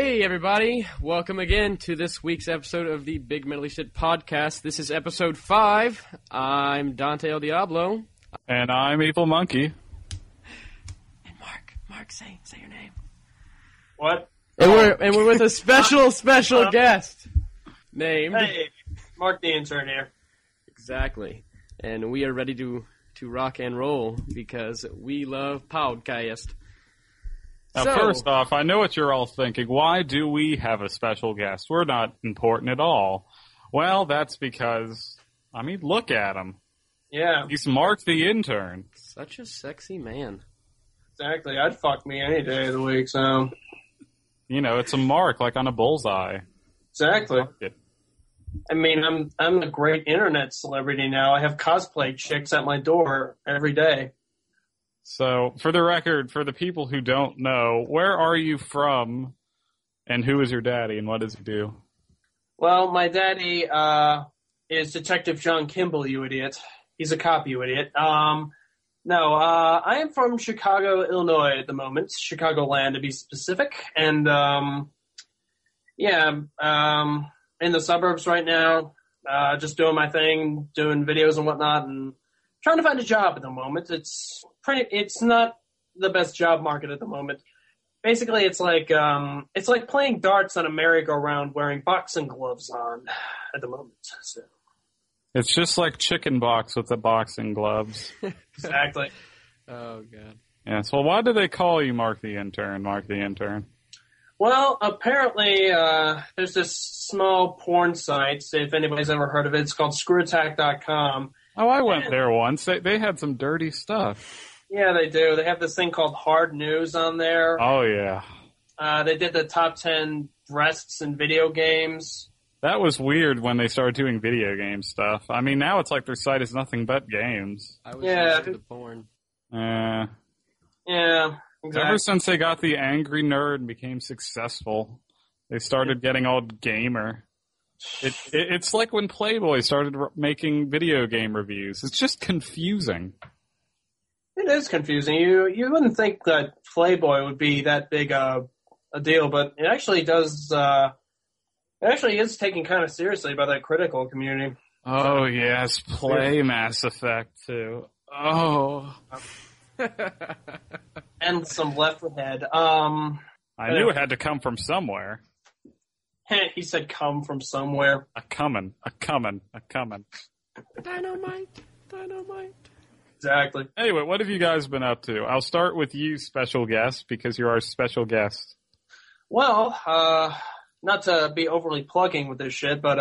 Hey everybody, welcome again to this week's episode of the Big Mentally Shit Podcast. This is episode 5. I'm Dante El Diablo. And I'm Evil Monkey. And Mark, say your name. What? And we're with a special guest named... Hey, Mark the Intern here. Exactly. And we are ready to rock and roll because we love podcast. Now, first off, I know what you're all thinking. Why do we have a special guest? We're not important at all. Well, that's because, look at him. Yeah. He's Mark the Intern. Such a sexy man. Exactly. I'd fuck me any day of the week, so... You know, it's a mark, like on a bullseye. Exactly. I'm a great internet celebrity now. I have cosplay chicks at my door every day. So, for the record, for the people who don't know, where are you from, and who is your daddy, and what does he do? Well, my daddy is Detective John Kimball, you idiot. He's a cop, you idiot. I am from Chicago, Illinois at the moment. Chicagoland, to be specific. And, in the suburbs right now, just doing my thing, doing videos and whatnot, and trying to find a job at the moment. It's not the best job market at the moment. Basically, it's like playing darts on a merry-go-round wearing boxing gloves on at the moment. So. It's just like chicken box with the boxing gloves. Exactly. Oh, God. Yes, well, why do they call you Mark the Intern, Well, apparently, there's this small porn site, if anybody's ever heard of it. It's called ScrewAttack.com. Oh, I went there once. They had some dirty stuff. Yeah, they do. They have this thing called Hard News on there. Oh, yeah. They did the top 10 breasts in video games. That was weird when they started doing video game stuff. Now it's like their site is nothing but games. I was used to the porn. Yeah, exactly. Ever since they got the Angry Nerd and became successful, they started getting all gamer. It's like when Playboy started making video game reviews. It's just confusing. It is confusing. You wouldn't think that Playboy would be that big a deal, but it actually does. It actually is taken kind of seriously by the critical community. Oh yes, play Mass Effect too. Oh. And some Left 4 Dead. I knew it had to come from somewhere. He said come from somewhere. A coming. Dynamite. Exactly. Anyway, what have you guys been up to? I'll start with you, special guest, because you're our special guest. Well, not to be overly plugging with this shit, but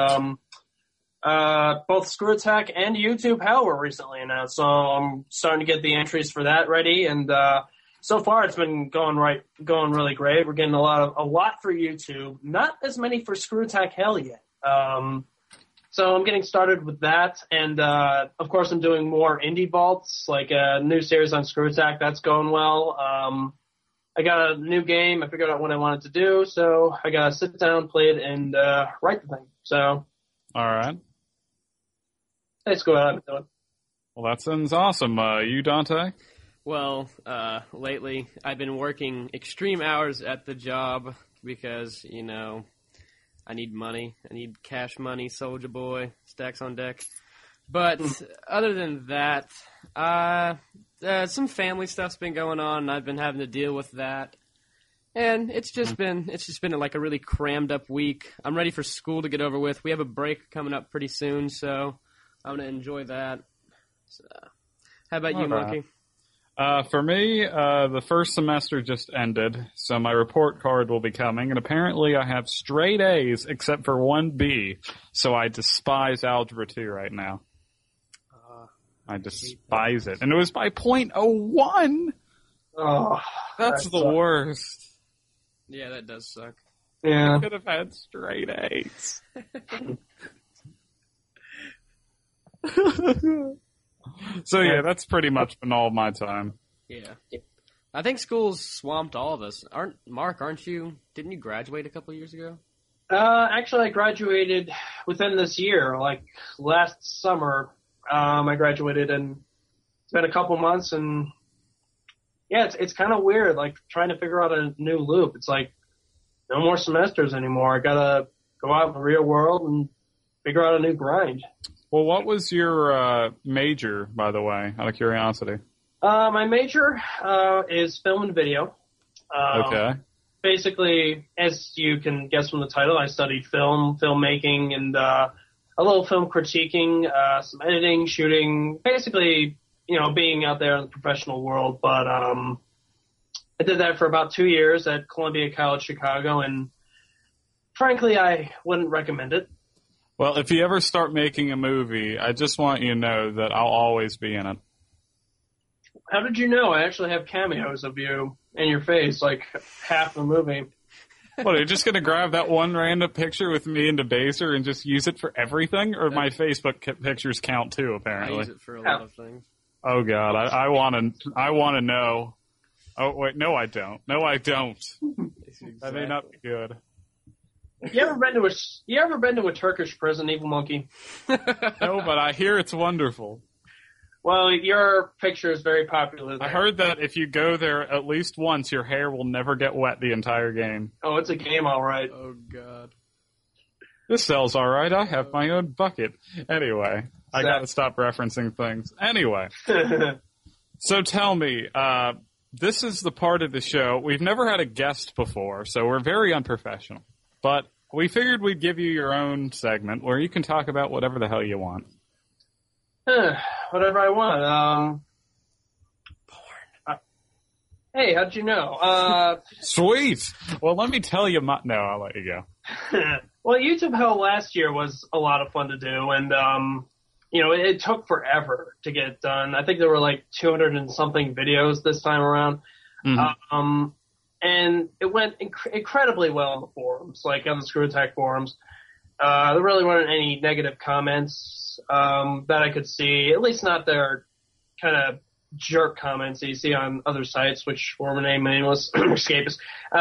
both Screw Attack and YouTube Hell were recently announced, so I'm starting to get the entries for that ready, and so far it's been going really great. We're getting a lot for YouTube, not as many for Screw Attack Hell yet. So I'm getting started with that, and of course I'm doing more indie vaults, like a new series on Screw Attack. That's going well. I got a new game. I figured out what I wanted to do, so I got to sit down, play it, and write the thing. So, all right. Let's go ahead and do it. Well, that sounds awesome. You, Dante? Well, lately I've been working extreme hours at the job because, I need money. I need cash money, Soldier Boy, stacks on deck. But other than that, some family stuff's been going on, and I've been having to deal with that. And it's just been like a really crammed up week. I'm ready for school to get over with. We have a break coming up pretty soon, so I'm going to enjoy that. So, how about you, Monkey? For me, the first semester just ended, so my report card will be coming, and apparently I have straight A's except for one B, so I despise Algebra 2 right now. I despise it. And it was by .01! Oh, that's the worst. Yeah, that does suck. Yeah. I could have had straight A's. So yeah, that's pretty much been all my time. Yeah. I think school's swamped all of us. Aren't you? Didn't you graduate a couple years ago? Actually, I graduated within this year, like last summer. I graduated, and it's been a couple months, and yeah, it's kind of weird, like trying to figure out a new loop. It's like no more semesters anymore. I gotta go out in the real world and figure out a new grind. Well, what was your major, by the way, out of curiosity? My major is film and video. Okay. Basically, as you can guess from the title, I studied filmmaking, and a little film critiquing, some editing, shooting, basically, being out there in the professional world. But I did that for about 2 years at Columbia College Chicago, and frankly, I wouldn't recommend it. Well, if you ever start making a movie, I just want you to know that I'll always be in it. How did you know? I actually have cameos of you and your face, like half the movie. What, are you just going to grab that one random picture with me and Debaser and just use it for everything? Or my Facebook pictures count too, I apparently? use it for a lot of things. Oh, God. I want to know. Oh, wait. No, I don't. No, I don't. That may not be good. You ever been to a Turkish prison, Evil Monkey? No, but I hear it's wonderful. Well, your picture is very popular there. I heard that if you go there at least once, your hair will never get wet the entire game. Oh, it's a game, all right. Oh, God. This cell's all right. I have my own bucket. Anyway, I got to stop referencing things. Anyway, so tell me, this is the part of the show. We've never had a guest before, so we're very unprofessional. But we figured we'd give you your own segment where you can talk about whatever the hell you want. Whatever I want. Porn. Hey, how'd you know? Sweet. Well, let me tell you no, I'll let you go. Well, YouTube Hell last year was a lot of fun to do, and it took forever to get done. I think there were like 200 and something videos this time around. Mm-hmm. And it went incredibly well on the forums, like on the Screw Attack forums. There really weren't any negative comments that I could see, at least not their kind of jerk comments that you see on other sites, which were renamed nameless, escapist.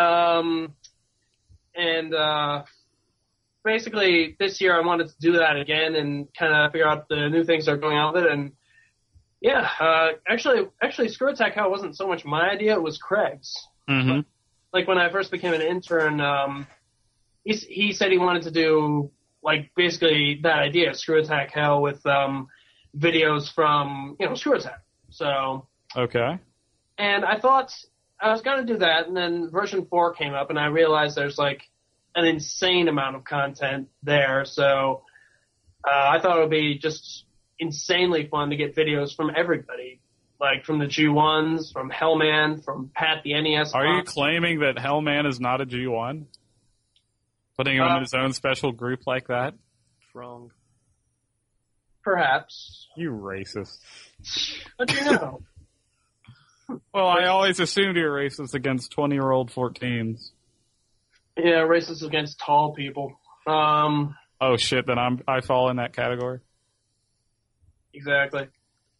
Basically, this year I wanted to do that again and kind of figure out the new things that are going on with it. And yeah, actually, Screw Attack Hell wasn't so much my idea; it was Craig's. Mm-hmm. Like when I first became an intern, he said he wanted to do like basically that idea, Screw Attack Hell, with videos from Screw Attack. So okay. And I thought I was going to do that, and then version 4 came up, and I realized there's like an insane amount of content there. So I thought it would be just insanely fun to get videos from everybody. Like from the G1s, from Hellman, from Pat the NES. Are you claiming that Hellman is not a G1? Putting him in his own special group like that? Wrong. Perhaps. You racist. But you know. Well, I always assumed you're racist against 20-year-old 14s. Yeah, racist against tall people. Oh shit, then I fall in that category. Exactly.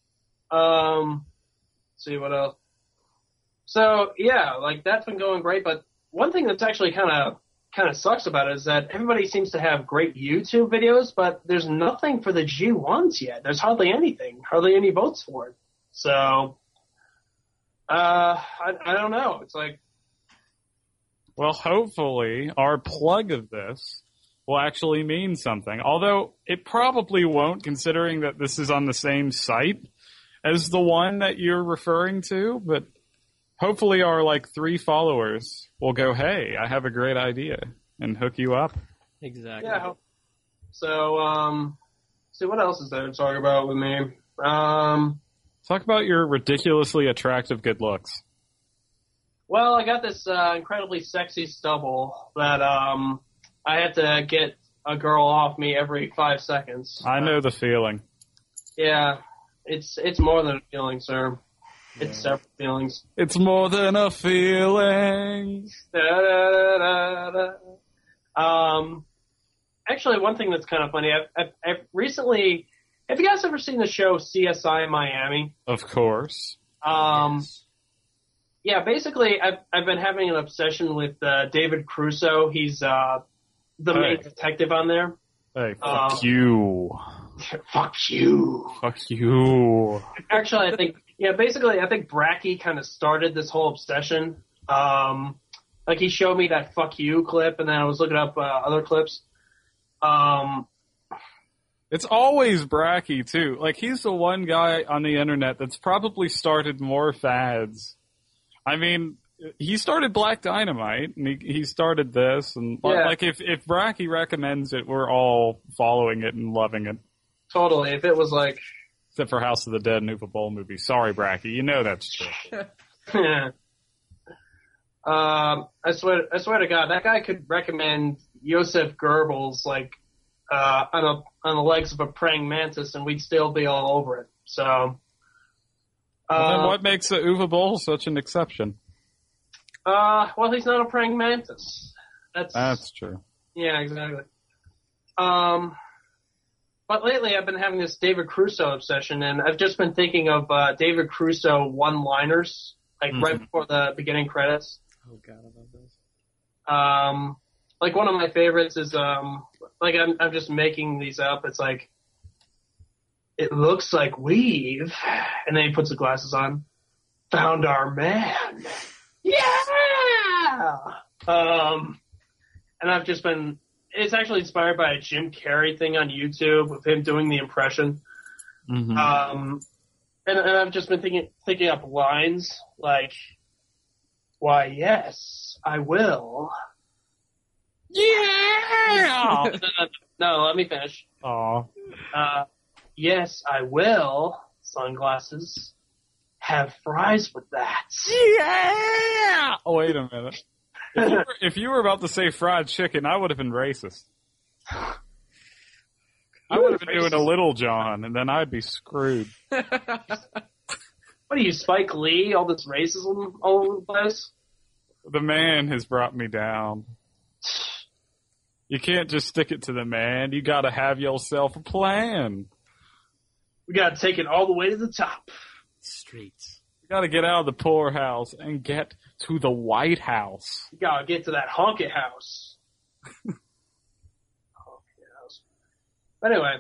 See what else. So yeah, like that's been going great, but one thing that's actually kind of sucks about it is that everybody seems to have great YouTube videos, but there's nothing for the G1s yet. There's hardly anything, hardly any votes for it. So, I don't know. It's like, well, hopefully our plug of this will actually mean something. Although it probably won't, considering that this is on the same site as the one that you're referring to, but hopefully our 3 followers will go, hey, I have a great idea, and hook you up. Exactly. Yeah. So, see what else is there to talk about with me? Talk about your ridiculously attractive good looks. Well, I got this incredibly sexy stubble that I have to get a girl off me every 5 seconds. I know the feeling. Yeah, it's more than a feeling, sir. It's several feelings. It's more than a feeling. Actually, one thing that's kind of funny, I've recently, have you guys ever seen the show CSI Miami? Of course. Yeah, basically, I've been having an obsession with David Crusoe. He's the main detective on there. Hey, fuck you. Fuck you. Fuck you. Actually, I think Bracky kind of started this whole obsession. Like, he showed me that "fuck you" clip, and then I was looking up other clips. It's always Bracky, too. Like, he's the one guy on the internet that's probably started more fads. I mean, he started Black Dynamite, and he started this, and like, if Bracky recommends it, we're all following it and loving it. Totally. If it was like... Except for House of the Dead and Uwe Boll movie. Sorry, Bracky. You know that's true. Yeah. I swear to God, that guy could recommend Joseph Goebbels, like, on the legs of a praying mantis, and we'd still be all over it. So, then what makes Uwe Boll such an exception? Well, he's not a praying mantis. That's true. Yeah, exactly. But lately I've been having this David Caruso obsession, and I've just been thinking of David Caruso one-liners, like right before the beginning credits. Oh God, I love those. Like one of my favorites is like I'm just making these up. It's like, it looks like we've, and then he puts the glasses on, found our man. Yeah. And I've just been. It's actually inspired by a Jim Carrey thing on YouTube of him doing the impression. Mm-hmm. And I've just been thinking up lines like, "Why, yes, I will." Yeah. No, let me finish. Aw. Yes, I will. Sunglasses. Have fries with that. Yeah. Oh, wait a minute. If you were about to say fried chicken, I would have been racist. I would have been doing a Little John, and then I'd be screwed. What are you, Spike Lee? All this racism all over the place? The man has brought me down. You can't just stick it to the man. You gotta have yourself a plan. We gotta take it all the way to the top. Streets. You gotta get out of the poorhouse and get to the White House. You gotta get to that honky house. But anyway,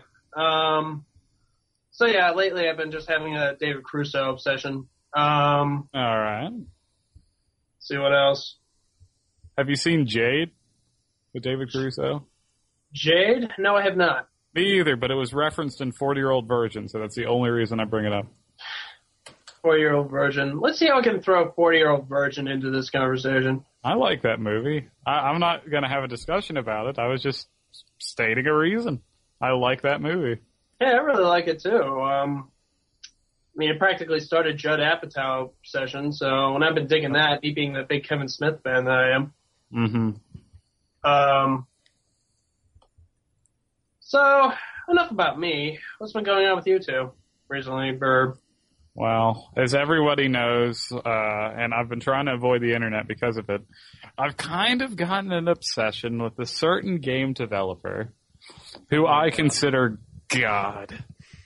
so yeah, lately I've been just having a David Caruso obsession. All right. See what else? Have you seen Jade with David Caruso? Jade? No, I have not. Me either, but it was referenced in 40-year-old version, so that's the only reason I bring it up. 40-year-old virgin. Let's see how I can throw a 40-year-old virgin into this conversation. I like that movie. I'm not going to have a discussion about it. I was just stating a reason. I like that movie. Yeah, I really like it too. I mean, it practically started Judd Apatow obsession, so when I've been digging that, me being the big Kevin Smith fan that I am. Mm-hmm. So, enough about me. What's been going on with you two recently, Burb? Well, as everybody knows, and I've been trying to avoid the internet because of it, I've kind of gotten an obsession with a certain game developer who I consider God.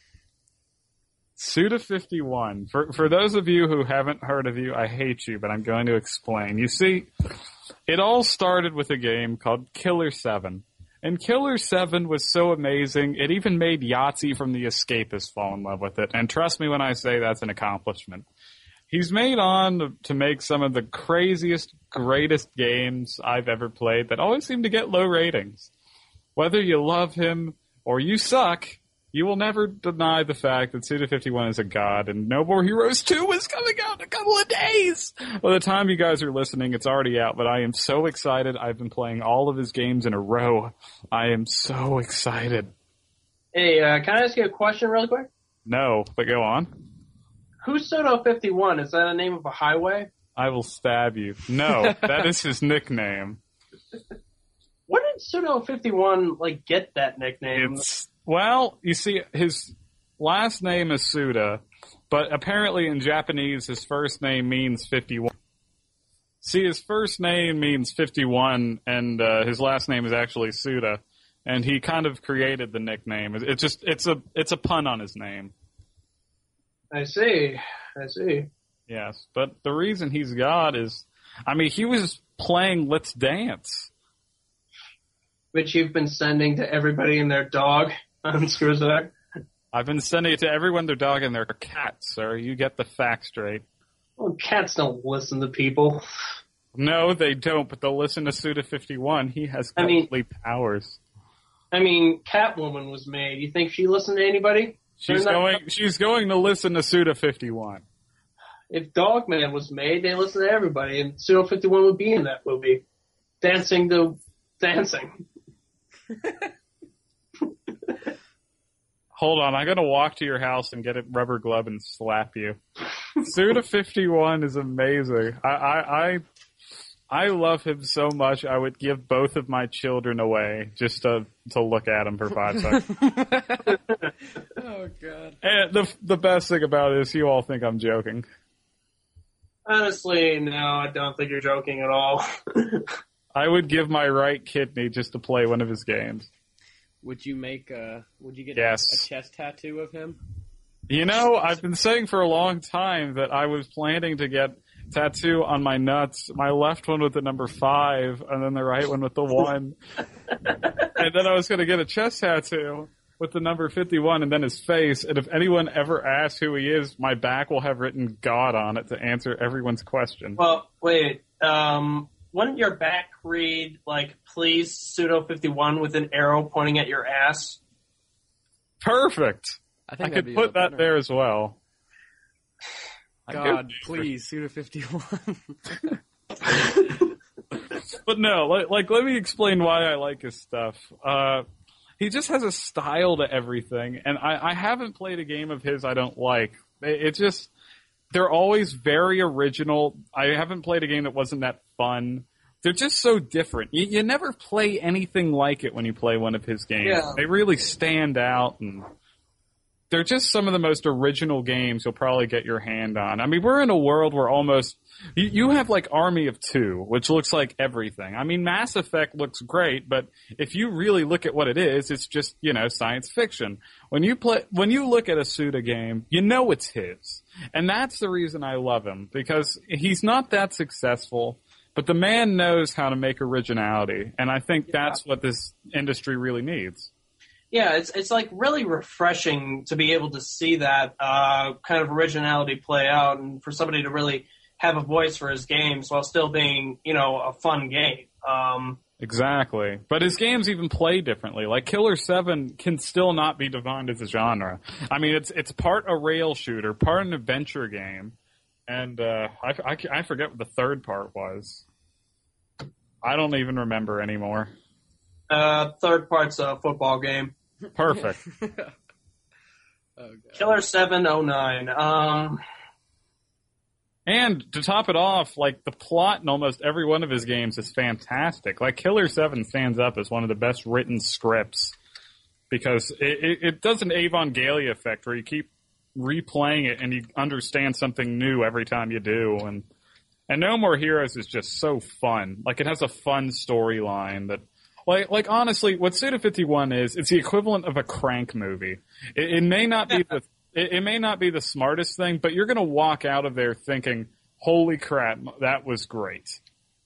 Suda51. For those of you who haven't heard of you, I hate you, but I'm going to explain. You see, it all started with a game called Killer 7. And Killer 7 was so amazing, it even made Yahtzee from The Escapist fall in love with it. And trust me when I say that's an accomplishment. He's made on to make some of the craziest, greatest games I've ever played that always seem to get low ratings. Whether you love him or you suck, you will never deny the fact that Suda51 is a god, and No More Heroes 2 is coming out in a couple of days! By the time you guys are listening, it's already out, but I am so excited. I've been playing all of his games in a row. I am so excited. Hey, can I ask you a question real quick? No, but go on. Who's Soto51? Is that a name of a highway? I will stab you. No, that is his nickname. Where did Soto51, like, get that nickname? Well, you see, his last name is Suda, but apparently in Japanese his first name means 51. See, his first name means 51, and his last name is actually Suda, and he kind of created the nickname. It's a pun on his name. I see. Yes, but the reason he's God is, I mean, he was playing Let's Dance. Which you've been sending to everybody and their dog on Screwzack. I've been sending it to everyone, their dog, and their cat, sir. You get the facts straight. Well, cats don't listen to people. No, they don't, but they'll listen to Suda51. He has godly powers. I mean, Catwoman was made. You think she listened to anybody? She's going to listen to Suda51. If Dogman was made, they listen to everybody, and Suda51 would be in that movie. Dancing. Hold on, I'm going to walk to your house and get a rubber glove and slap you. Suda51 is amazing. I love him so much, I would give both of my children away just to look at him for 5 seconds. Oh, God. And the best thing about it is you all think I'm joking. Honestly, no, I don't think you're joking at all. I would give my right kidney just to play one of his games. Would you get Yes. a chest tattoo of him? You know, I've been saying for a long time that I was planning to get tattoo on my nuts, my left one with the number 5, and then the right one with the 1. And then I was going to get a chest tattoo with the number 51 and then his face, and if anyone ever asks who he is, my back will have written God on it to answer everyone's question. Well, wait, wouldn't your back read, like, please, Pseudo51 with an arrow pointing at your ass? Perfect! I could put that there as well. God, please, Suda51. But no, like, let me explain why I like his stuff. He just has a style to everything, and I haven't played a game of his I don't like. It's just, they're always very original. I haven't played a game that wasn't that fun. They're just so different. You never play anything like it when you play one of his games. Yeah. They really stand out, and they're just some of the most original games you'll probably get your hand on. I mean, we're in a world where almost you have like Army of Two, which looks like everything. I mean, Mass Effect looks great, but if you really look at what it is, it's just, science fiction. When you look at a Suda game, you know it's his. And that's the reason I love him, because he's not that successful, but the man knows how to make originality, and I think that's what this industry really needs. Yeah, it's like really refreshing to be able to see that kind of originality play out, and for somebody to really have a voice for his games while still being, a fun game. Exactly. But his games even play differently. Like Killer 7 can still not be defined as a genre. I mean, it's part a rail shooter, part an adventure game, and I forget what the third part was. I don't even remember anymore. Third part's a football game. Perfect. Oh, God. Killer 709. And to top it off, like, the plot in almost every one of his games is fantastic. Like, Killer 7 stands up as one of the best written scripts because it does an Evangelion effect where you keep replaying it and you understand something new every time you do. And No More Heroes is just so fun. Like, it has a fun storyline that, like honestly, what Suda51 is, it's the equivalent of a Crank movie. It may not be it may not be the smartest thing, but you're going to walk out of there thinking, "Holy crap, that was great,"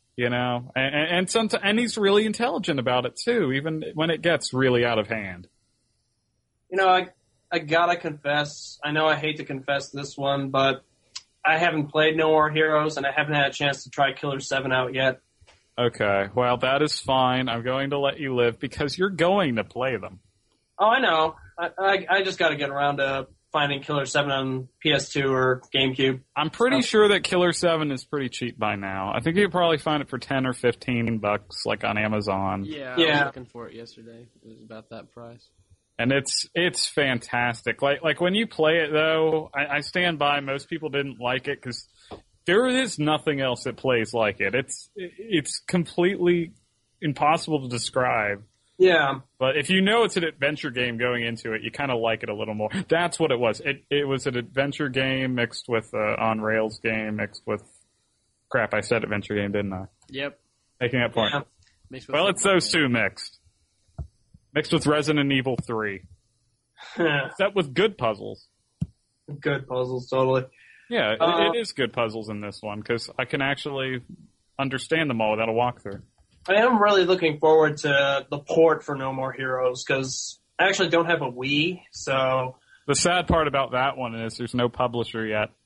And he's really intelligent about it too, even when it gets really out of hand. I gotta confess. I know I hate to confess this one, but I haven't played No More Heroes, and I haven't had a chance to try Killer 7 out yet. Okay, well, that is fine. I'm going to let you live because you're going to play them. Oh, I know. I just got to get around to finding Killer 7 on PS2 or GameCube. I'm pretty sure that Killer 7 is pretty cheap by now. I think you could probably find it for $10 or $15, like on Amazon. Yeah, I was looking for it yesterday. It was about that price. And it's fantastic. Like when you play it, though, I stand by. Most people didn't like it because there is nothing else that plays like it. It's completely impossible to describe. Yeah. But if you know it's an adventure game going into it, you kind of like it a little more. That's what it was. It was an adventure game mixed with an on-rails game mixed with... Crap, I said adventure game, didn't I? Yep. Making that point. Yeah. Well, it's those two mixed. Mixed with Resident Evil 3. Except with good puzzles. Good puzzles, totally. Yeah, it is good puzzles in this one, because I can actually understand them all without a walkthrough. I am really looking forward to the port for No More Heroes, because I actually don't have a Wii, so... The sad part about that one is there's no publisher yet.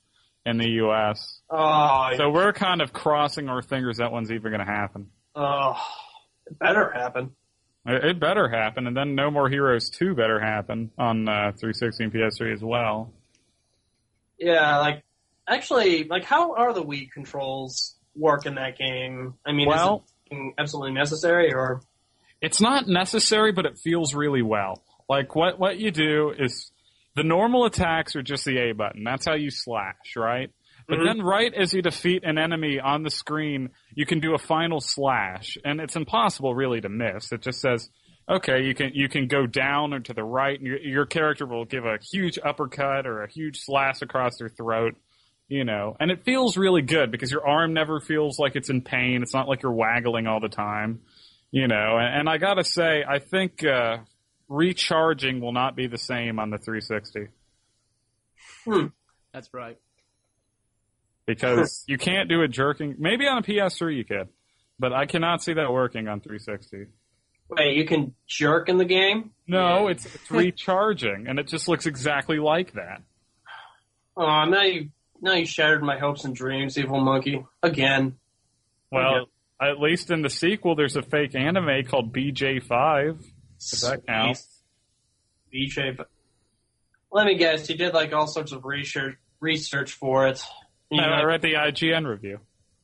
in the U.S. Oh, So we're kind of crossing our fingers that one's even going to happen. it better happen. It better happen, and then No More Heroes 2 better happen on 360 and PS3 as well. Yeah, actually, how are the Wii controls work in that game? I mean, Well, is it absolutely necessary, or? it's not necessary, but it feels really well. Like, what you do is the normal attacks are just the A button. That's how you slash, right? But then right as you defeat an enemy on the screen, you can do a final slash, and it's impossible really to miss. It just says, okay, you can go down or to the right, and your character will give a huge uppercut or a huge slash across their throat, you know. And it feels really good because your arm never feels like it's in pain. It's not like you're waggling all the time, you know. And I gotta say, I think recharging will not be the same on the 360. That's right. Because you can't do a jerking. Maybe on a PS3 you could, but I cannot see that working on 360. Wait, you can jerk in the game? No, it's recharging, and it just looks exactly like that. Oh, now you shattered my hopes and dreams, Evil Monkey. Again. Well, at least in the sequel, there's a fake anime called BJ5. Does that count? BJ. Let me guess, you did all sorts of research for it. I read the IGN review.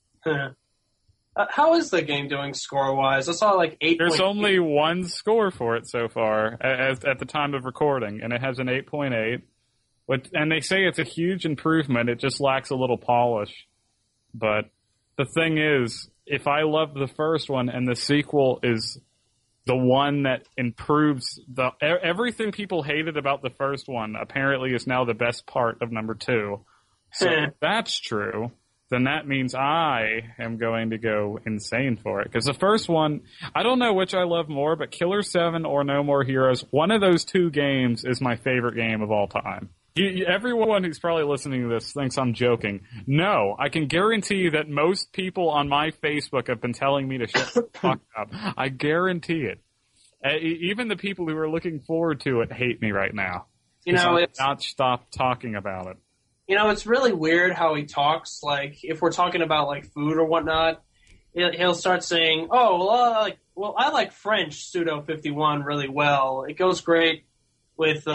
How is the game doing score-wise? I saw 8. There's only one score for it so far at the time of recording, and it has an 8.8. And they say it's a huge improvement. It just lacks a little polish. But the thing is, if I love the first one and the sequel is the one that improves everything people hated about the first one apparently is now the best part of number 2. So if that's true, then that means I am going to go insane for it. Because the first one, I don't know which I love more, but Killer 7 or No More Heroes, one of those two games is my favorite game of all time. Everyone who's probably listening to this thinks I'm joking. No, I can guarantee you that most people on my Facebook have been telling me to shut the fuck up. I guarantee it. Even the people who are looking forward to it hate me right now. It's not stop talking about it. It's really weird how he talks. If we're talking about food or whatnot, he'll start saying, "Oh, well, I like French Pseudo 51 really well. It goes great with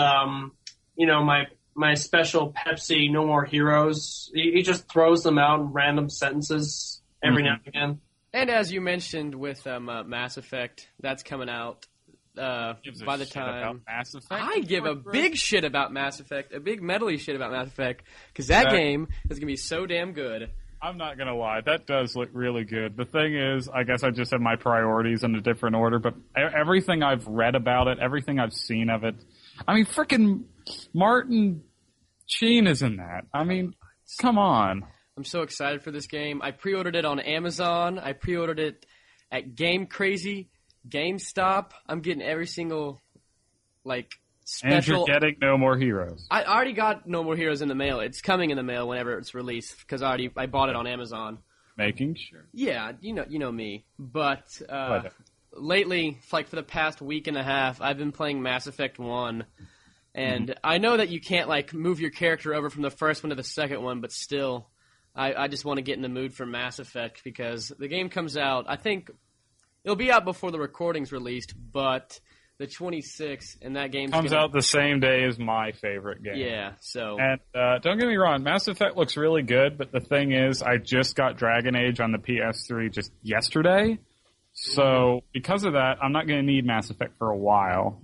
my special Pepsi No More Heroes." He just throws them out in random sentences every now and again. And as you mentioned with Mass Effect, that's coming out. By the time Mass Effect, I give a big shit about Mass Effect, a big medley shit about Mass Effect, because that game is going to be so damn good. I'm not going to lie, that does look really good. The thing is, I guess I just have my priorities in a different order, but everything I've read about it, everything I've seen of it, I mean, frickin' Martin Sheen is in that. I mean, come on. I'm so excited for this game. I pre-ordered it on Amazon. I pre-ordered it at Game Crazy, GameStop. I'm getting every single, special... And you're getting No More Heroes. I already got No More Heroes in the mail. It's coming in the mail whenever it's released, because I bought it on Amazon. Making sure. Yeah, you know me. But lately, for the past week and a half, I've been playing Mass Effect 1. And I know that you can't, move your character over from the first one to the second one, but still, I just want to get in the mood for Mass Effect, because the game comes out, I think... It'll be out before the recording's released, but the 26th, and that game comes out the same day as my favorite game. Yeah, so... And don't get me wrong, Mass Effect looks really good, but the thing is, I just got Dragon Age on the PS3 just yesterday, so because of that, I'm not going to need Mass Effect for a while.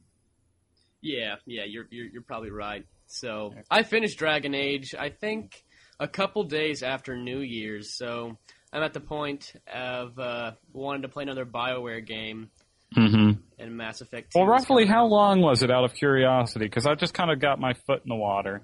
Yeah, you're probably right. So, I finished Dragon Age, I think, a couple days after New Year's, so... I'm at the point of wanting to play another BioWare game and Mass Effect 2. Well, roughly how long was it, out of curiosity? Because I just kind of got my foot in the water.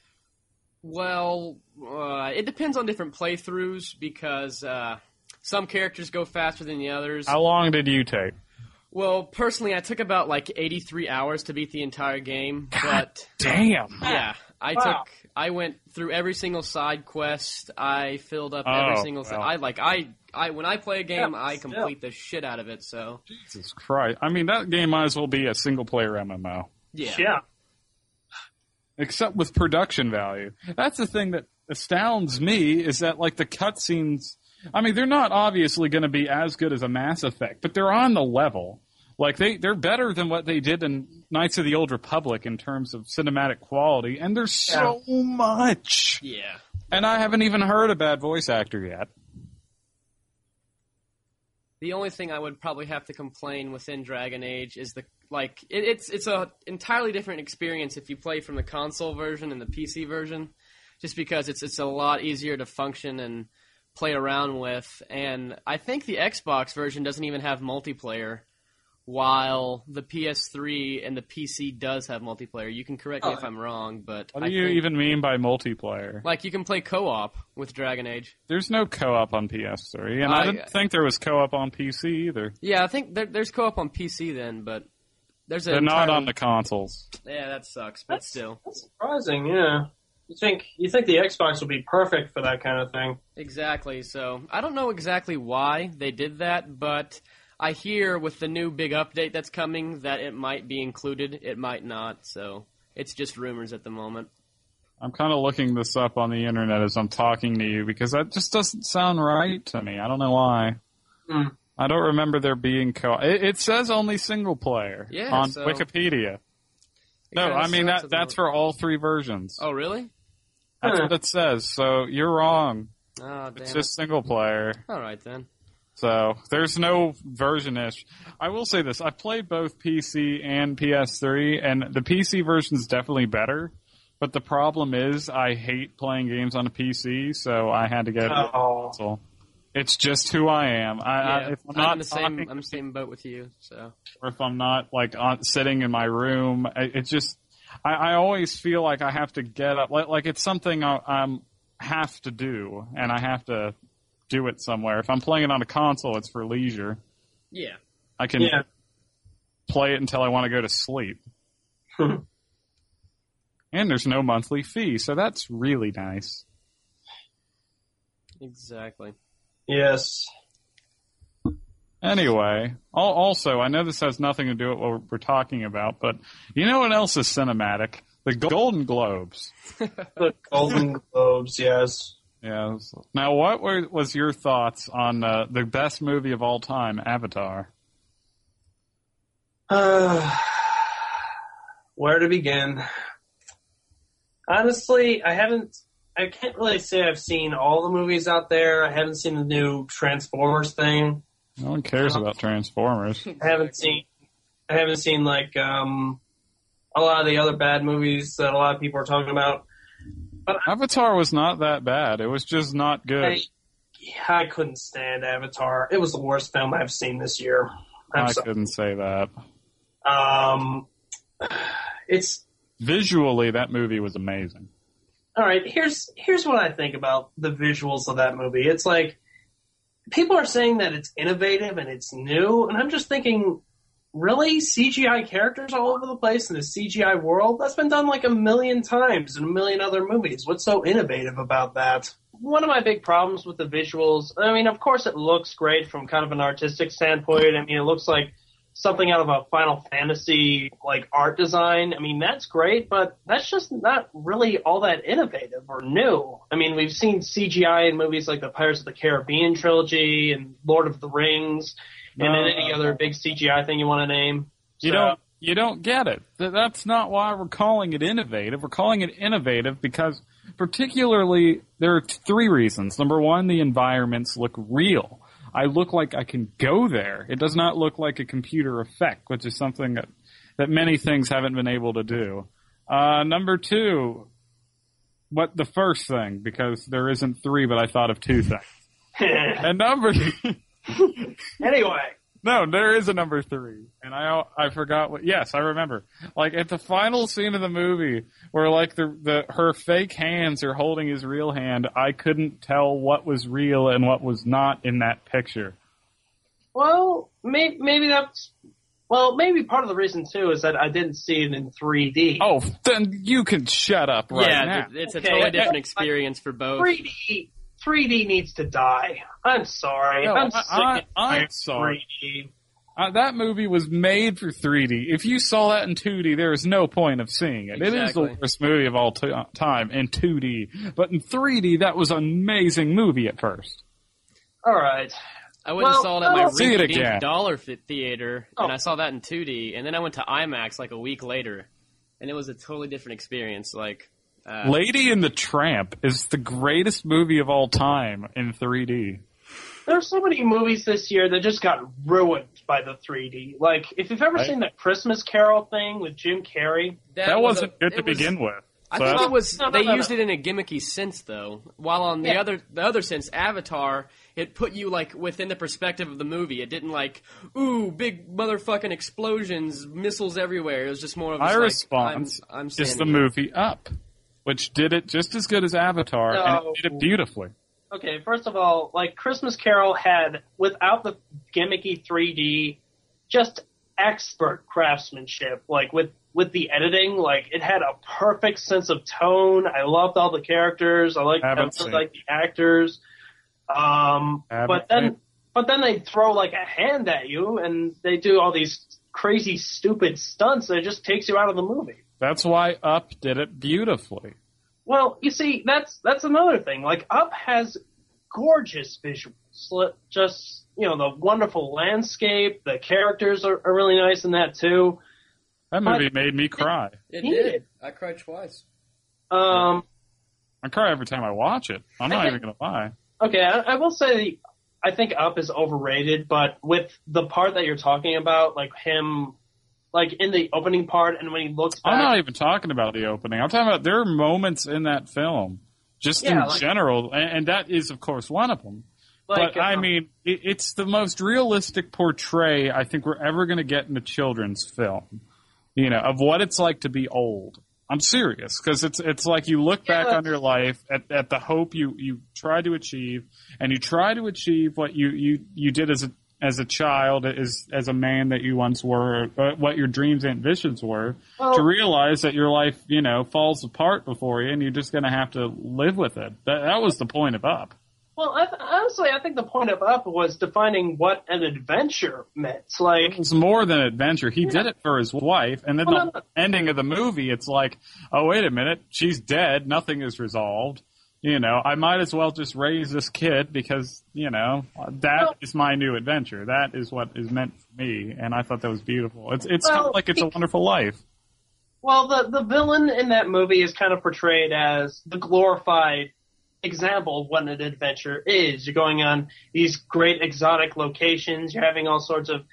Well, it depends on different playthroughs, because some characters go faster than the others. How long did you take? Well, personally, I took about 83 hours to beat the entire game. God damn! Yeah. I went through every single side quest. I filled up every single thing. When I play a game, I complete the shit out of it. So Jesus Christ! I mean, that game might as well be a single player MMO. Yeah. Except with production value. That's the thing that astounds me is that, like, the cutscenes, I mean, they're not obviously going to be as good as a Mass Effect, but they're on the level. Like, they're better than what they did in Knights of the Old Republic in terms of cinematic quality, and there's so much. Yeah. And I haven't even heard a bad voice actor yet. The only thing I would probably have to complain within Dragon Age is it's a entirely different experience if you play from the console version and the PC version, just because it's a lot easier to function and play around with. And I think the Xbox version doesn't even have multiplayer, while the PS3 and the PC does have multiplayer. You can correct me if I'm wrong, but what do you even mean by multiplayer? Like, you can play co-op with Dragon Age. There's no co-op on PS3, and I didn't think there was co-op on PC either. Yeah, I think there's co-op on PC then, but there's they're not on the consoles. Yeah, that sucks, but still. That's surprising, yeah. You think the Xbox would be perfect for that kind of thing. Exactly, so I don't know exactly why they did that, but I hear with the new big update that's coming that it might be included, it might not, so it's just rumors at the moment. I'm kind of looking this up on the internet as I'm talking to you because that just doesn't sound right to me. I don't know why. I don't remember there being It says only single player on Wikipedia. No, I mean that's for all 3 versions. Oh, really? That's what it says, so you're wrong. Oh, damn it's just single player. All right, then. So, there's no version-ish. I will say this, I've played both PC and PS3, and the PC version's definitely better, but the problem is I hate playing games on a PC, so I had to get a console. It's just who I am. If I'm the same boat with you, so. Or if I'm not, like, sitting in my room, it's just, I always feel like I have to get up, like it's something I have to do, and I have to do it somewhere. If I'm playing it on a console, it's for leisure. Yeah. I can play it until I want to go to sleep. And there's no monthly fee, so that's really nice. Exactly. Yes. Anyway, also, I know this has nothing to do with what we're talking about, but you know what else is cinematic? The Golden Globes. The Golden Globes, yes. Yeah. Now, what was your thoughts on the best movie of all time, Avatar? Where to begin? Honestly, I can't really say I've seen all the movies out there. I haven't seen the new Transformers thing. No one cares about Transformers. I haven't seen like a lot of the other bad movies that a lot of people are talking about. But Avatar was not that bad. It was just not good. I couldn't stand Avatar. It was the worst film I've seen this year. I couldn't say that. It's visually, that movie was amazing. All right, here's what I think about the visuals of that movie. It's like people are saying that it's innovative and it's new, and I'm just thinking, really? CGI characters all over the place in a CGI world? That's been done like 1 million times in 1 million other movies. What's so innovative about that? One of my big problems with the visuals, I mean, of course it looks great from kind of an artistic standpoint. I mean, it looks like something out of a Final Fantasy, like, art design. I mean, that's great, but that's just not really all that innovative or new. I mean, we've seen CGI in movies like the Pirates of the Caribbean trilogy and Lord of the Rings, and then any other big CGI thing you want to name. You don't get it. That's not why we're calling it innovative. We're calling it innovative because particularly there are 3 reasons. Number 1, the environments look real. I look like I can go there. It does not look like a computer effect, which is something that many things haven't been able to do. Number 2, the first thing, because there isn't 3, but I thought of 2 things. And number Anyway. No, there is a number 3, and I forgot what. Yes, I remember. Like at the final scene of the movie, where like her fake hands are holding his real hand, I couldn't tell what was real and what was not in that picture. Well, maybe maybe part of the reason too is that I didn't see it in 3D. Oh, then you can shut up right now. It's a totally different experience for both. 3D needs to die. I'm sorry. No, I'm sorry. 3D. That movie was made for 3D. If you saw that in 2D, there is no point of seeing it. Exactly. It is the worst movie of all time in 2D. But in 3D, that was an amazing movie at first. All right. I went and saw it at my see it again. rinky-dink dollar theater, and I saw that in 2D, and then I went to IMAX like a week later, and it was a totally different experience. Like, Lady and the Tramp is the greatest movie of all time in 3D. There's so many movies this year that just got ruined by the 3D. Like, if you've ever seen that Christmas Carol thing with Jim Carrey, that wasn't good to begin with. I think it was. They used it in a gimmicky sense, though. While on the other sense, Avatar, it put you like within the perspective of the movie. It didn't like, ooh, big motherfucking explosions, missiles everywhere. It was just more of my just response I'm is the movie Up, which did it just as good as Avatar, and it did it beautifully. Okay, first of all, like Christmas Carol had, without the gimmicky 3D, just expert craftsmanship. Like with the editing, like it had a perfect sense of tone. I loved all the characters. I liked the actors. But then they throw like a hand at you, and they do all these crazy, stupid stunts that just takes you out of the movie. That's why Up did it beautifully. Well, you see, that's another thing. Like, Up has gorgeous visuals. Just, the wonderful landscape. The characters are really nice in that, too. That movie made me cry. It did. I cried twice. I cry every time I watch it. I'm not even going to lie. Okay, I will say I think Up is overrated, but with the part that you're talking about, like him... Like, in the opening part, and when he looks back... I'm not even talking about the opening. I'm talking about there are moments in that film, just in general, and that is, of course, one of them. But, I mean, it's the most realistic portray I think we're ever going to get in a children's film, of what it's like to be old. I'm serious, because it's like you look back on your life, at the hope you try to achieve, and you try to achieve what you did as a child, as a man that you once were, what your dreams and visions were, to realize that your life, falls apart before you, and you're just going to have to live with it. That was the point of Up. Well, honestly, I think the point of Up was defining what an adventure meant. Like, it was more than adventure. He did it for his wife, and then the ending of the movie, it's like, oh, wait a minute, she's dead, nothing is resolved. I might as well just raise this kid because, that is my new adventure. That is what is meant for me, and I thought that was beautiful. It's kind of like It's a Wonderful Life. Well, the villain in that movie is kind of portrayed as the glorified example of what an adventure is. You're going on these great exotic locations. You're having all sorts of,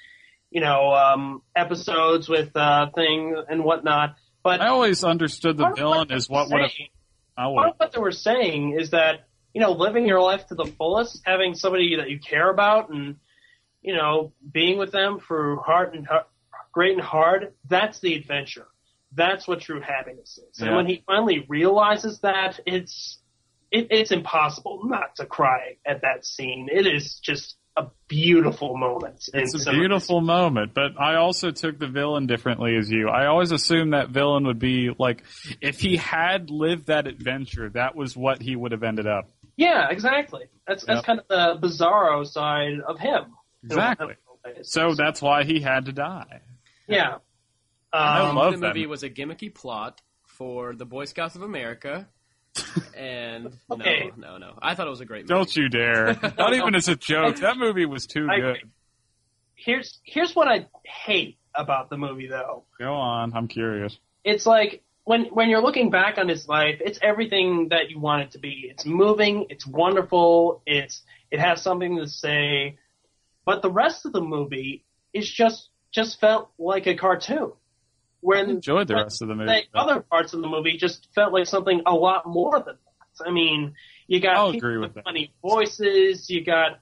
episodes with things and whatnot. But I always understood the villain as what would have... Part of what they were saying is that, living your life to the fullest, having somebody that you care about and, being with them through great and hard, that's the adventure. That's what true happiness is. Yeah. And when he finally realizes that, it's impossible not to cry at that scene. It is just a beautiful moment. It's a beautiful moment, but I also took the villain differently as you. I always assumed that villain would be like, if he had lived that adventure, that was what he would have ended up. Yeah, exactly. That's kind of the bizarro side of him. Exactly. So that's why he had to die. Yeah. I love the movie was a gimmicky plot for the Boy Scouts of America. And no. I thought it was a great movie. Don't you dare. Not even as a joke. That movie was too good. Here's what I hate about the movie, though. Go on. I'm curious. It's like, when you're looking back on his life, it's everything that you want it to be. It's moving. It's wonderful. It has something to say. But the rest of the movie is just felt like a cartoon. I enjoyed the rest of the movie. The other parts of the movie just felt like something a lot more than that. I mean, you got people with funny voices. You got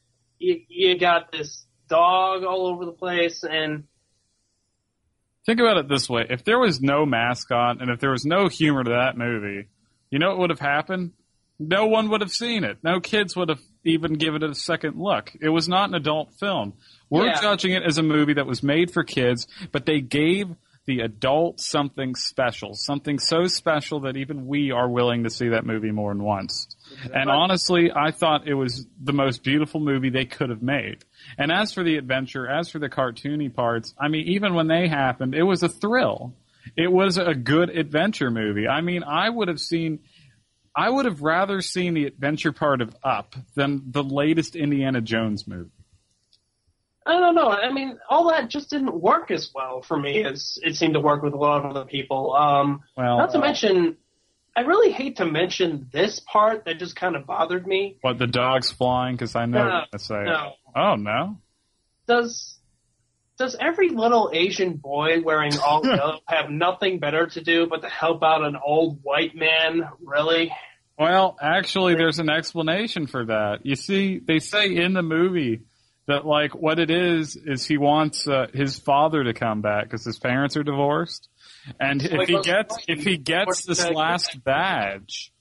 this dog all over the place, and think about it this way: if there was no mascot and if there was no humor to that movie, you know what would have happened? No one would have seen it. No kids would have even given it a second look. It was not an adult film. We're judging it as a movie that was made for kids, but they gave the adult something special, something so special that even we are willing to see that movie more than once. Exactly. And honestly, I thought it was the most beautiful movie they could have made. And as for the adventure, as for the cartoony parts, I mean, even when they happened, it was a thrill. It was a good adventure movie. I mean, I would have rather seen the adventure part of Up than the latest Indiana Jones movie. I don't know. I mean, all that just didn't work as well for me as it seemed to work with a lot of other people. Not to mention, I really hate to mention this part that just kind of bothered me. What, the dog's flying? Because I know you're going to say it. Oh, no? Does every little Asian boy wearing all yellow have nothing better to do but to help out an old white man? Really? Well, actually, there's an explanation for that. You see, they say in the movie that, like, what it is he wants his father to come back because his parents are divorced. And if he gets this last badge,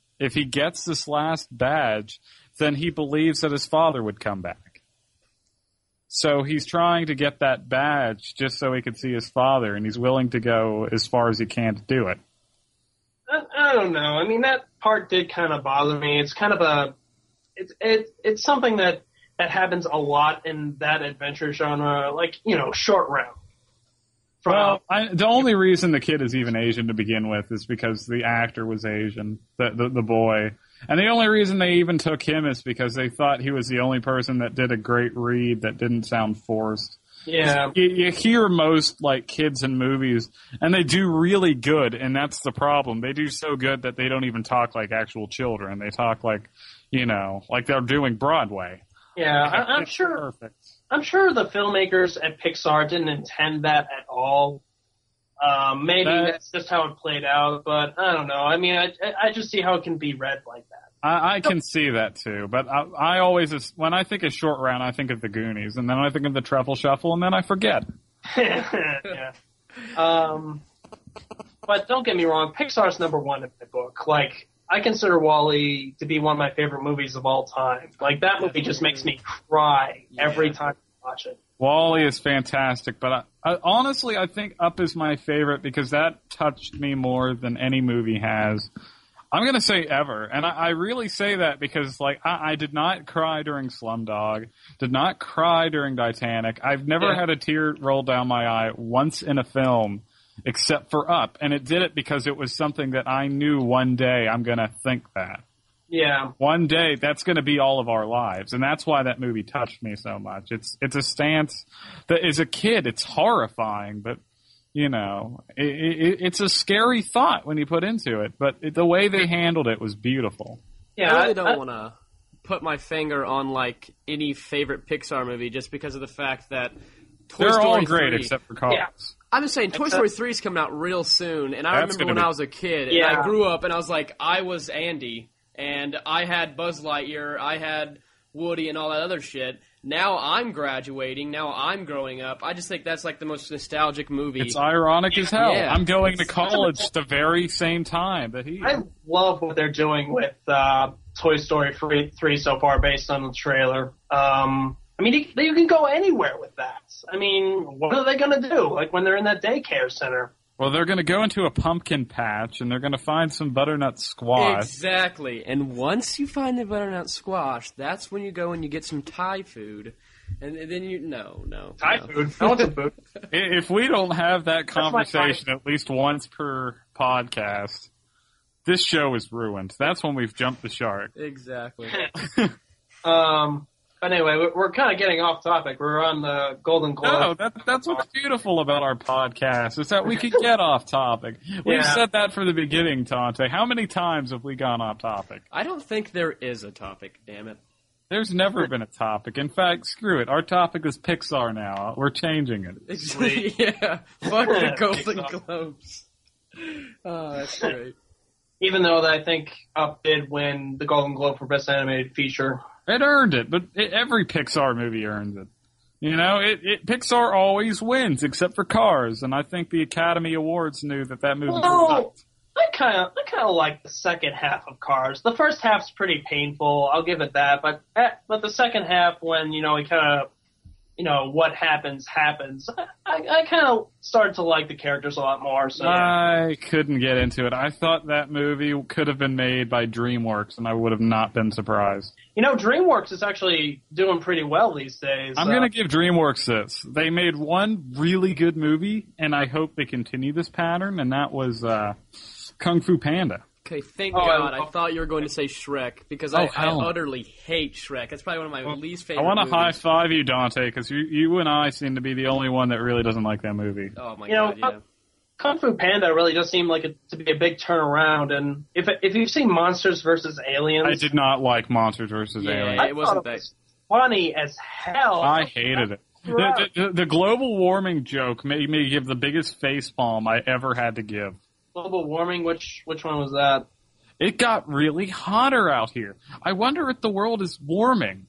then he believes that his father would come back. So he's trying to get that badge just so he could see his father, and he's willing to go as far as he can to do it. I don't know. I mean, that part did kind of bother me. It's kind of it's something that happens a lot in that adventure genre, like, you know, Short Round. Well, the only reason the kid is even Asian to begin with is because the actor was Asian, the boy. And the only reason they even took him is because they thought he was the only person that did a great read that didn't sound forced. Yeah. You hear most, like, kids in movies, and they do really good, and that's the problem. They do so good that they don't even talk like actual children. They talk like, you know, like they're doing Broadway. Yeah, I'm sure. Perfect. I'm sure the filmmakers at Pixar didn't intend that at all. Maybe that's just how it played out, but I don't know. I mean, I just see how it can be read like that. I can see that too, but I always, when I think of Short Round, I think of the Goonies, and then I think of the Truffle Shuffle, and then I forget. Yeah. But don't get me wrong, Pixar's number one in my book. Like, I consider WALL-E to be one of my favorite movies of all time. Like, that movie just makes me cry every time I watch it. WALL-E is fantastic, but honestly, I think Up is my favorite because that touched me more than any movie has. I'm going to say ever, and I really say that because, like, I did not cry during Slumdog, did not cry during Titanic. I've never had a tear roll down my eye once in a film except for Up, and it did it because it was something that I knew one day I'm going to think that. Yeah. One day, that's going to be all of our lives, and that's why that movie touched me so much. It's a stance that, as a kid, it's horrifying, but, you know, it's a scary thought when you put into it, but the way they handled it was beautiful. Yeah, I really don't want to put my finger on, like, any favorite Pixar movie just because of the fact that They're all great except for Cars. Yeah. I'm just saying, Toy Story 3 is coming out real soon, and I remember when I was a kid, and I grew up, and I was like, I was Andy, and I had Buzz Lightyear, I had Woody, and all that other shit. Now I'm graduating, now I'm growing up. I just think that's like the most nostalgic movie. It's ironic as hell. Yeah. I'm going to college the very same time that he is. I love what they're doing with Toy Story 3 so far based on the trailer. I mean, you can go anywhere with that. I mean, what are they going to do? Like when they're in that daycare center. Well, they're going to go into a pumpkin patch, and they're going to find some butternut squash. Exactly. And once you find the butternut squash, that's when you go and you get some Thai food. And then you... No. Thai food? I want some food. If we don't have that conversation at least once per podcast, this show is ruined. That's when we've jumped the shark. Exactly. But anyway, we're kind of getting off topic. We're on the Golden Globe. No, that's what's beautiful about our podcast, is that we can get off topic. We've said that from the beginning, Tante. How many times have we gone off topic? I don't think there is a topic, damn it. There's never been a topic. In fact, screw it. Our topic is Pixar now. We're changing it. Yeah. Fuck the Golden Globes. Oh, that's great. Even though I think Up did win the Golden Globe for Best Animated Feature. It earned it, but every Pixar movie earns it. You know, Pixar always wins, except for Cars, and I think the Academy Awards knew that movie was nuts. I kind of like the second half of Cars. The first half's pretty painful, I'll give it that, but the second half, when, you know, he kind of, what happens. I kind of started to like the characters a lot more. So I couldn't get into it. I thought that movie could have been made by DreamWorks, and I would have not been surprised. DreamWorks is actually doing pretty well these days. I'm going to give DreamWorks this. They made one really good movie, and I hope they continue this pattern, and that was Kung Fu Panda. Okay, thank God. I thought you were going to say Shrek, because I utterly hate Shrek. That's probably one of my least favorite movies. I want to high-five you, Dante, because you and I seem to be the only one that really doesn't like that movie. Oh, my God, yeah. Kung Fu Panda really does seem like it to be a big turnaround, and if you've seen Monsters vs. Aliens... I did not like Monsters vs. Aliens. It wasn't that... was funny as hell. I hated it. The global warming joke made me give the biggest facepalm I ever had to give. Global warming? Which one was that? It got really hotter out here. I wonder if the world is warming.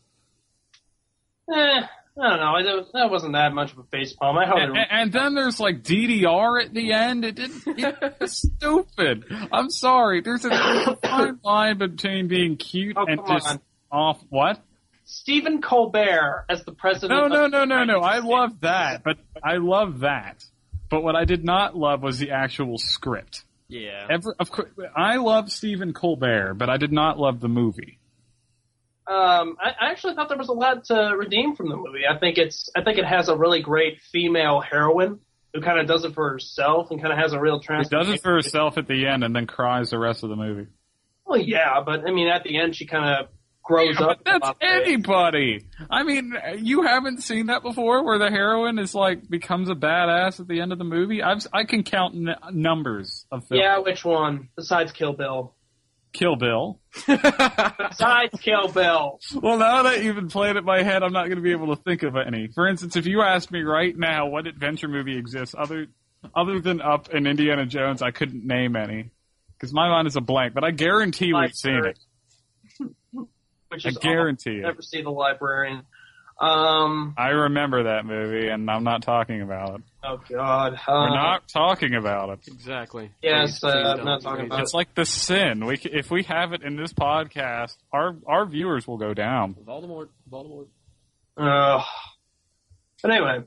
I don't know. That wasn't that much of a facepalm. I hope. And then there's like DDR at the end. It's stupid. I'm sorry. There's a fine line between being cute and just off. What? Stephen Colbert as the president. No. I love that. But what I did not love was the actual script. Yeah. Of course, I love Stephen Colbert, but I did not love the movie. I actually thought there was a lot to redeem from the movie. I think it has a really great female heroine who kind of does it for herself and kind of has a real transformation. She does it for herself at the end and then cries the rest of the movie. Well, yeah, but I mean, at the end, she kind of grows up. But that's anybody. I mean, you haven't seen that before, where the heroine is like becomes a badass at the end of the movie. I can count numbers of films. Yeah, which one besides Kill Bill? Kill Bill. Besides Kill Bill. Well, now that you've been playing it in my head, I'm not going to be able to think of any. For instance, if you asked me right now what adventure movie exists other than Up and Indiana Jones, I couldn't name any because my mind is a blank. But I guarantee we've seen it. I guarantee it. Never see The Librarian. I remember that movie, and I'm not talking about it. Oh, God. We're not talking about it. Exactly. Yes, I'm not talking about it. It's like The Sin. If we have it in this podcast, our viewers will go down. Voldemort. But anyway,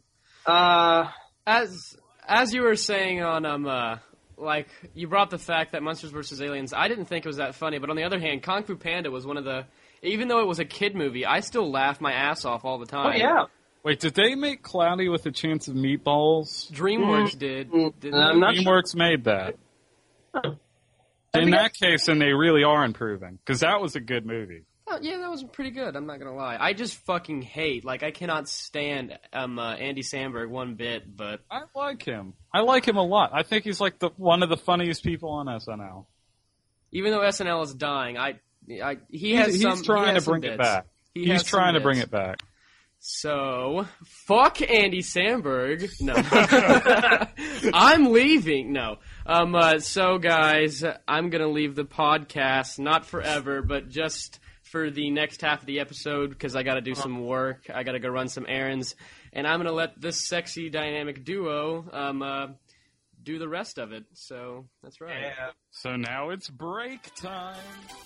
as you were saying on like you brought the fact that Monsters vs. Aliens, I didn't think it was that funny, but on the other hand, Kung Fu Panda was one of the. Even though it was a kid movie, I still laughed my ass off all the time. Oh, yeah. Wait, did they make Cloudy with a Chance of Meatballs? DreamWorks did. DreamWorks made that. In that case, then they really are improving, because that was a good movie. Oh, yeah, that was pretty good, I'm not going to lie. I just fucking hate, I cannot stand Andy Samberg one bit, but... I like him. I like him a lot. I think he's one of the funniest people on SNL. Even though SNL is dying, he's trying to bring it back. He's trying to bring it back. So, fuck Andy Samberg. No. I'm leaving. No. So guys, I'm gonna leave the podcast, not forever, but just for the next half of the episode, because I gotta do some work. I gotta go run some errands. And I'm gonna let this sexy dynamic duo, do the rest of it. So, that's right. Yeah. So now it's break time.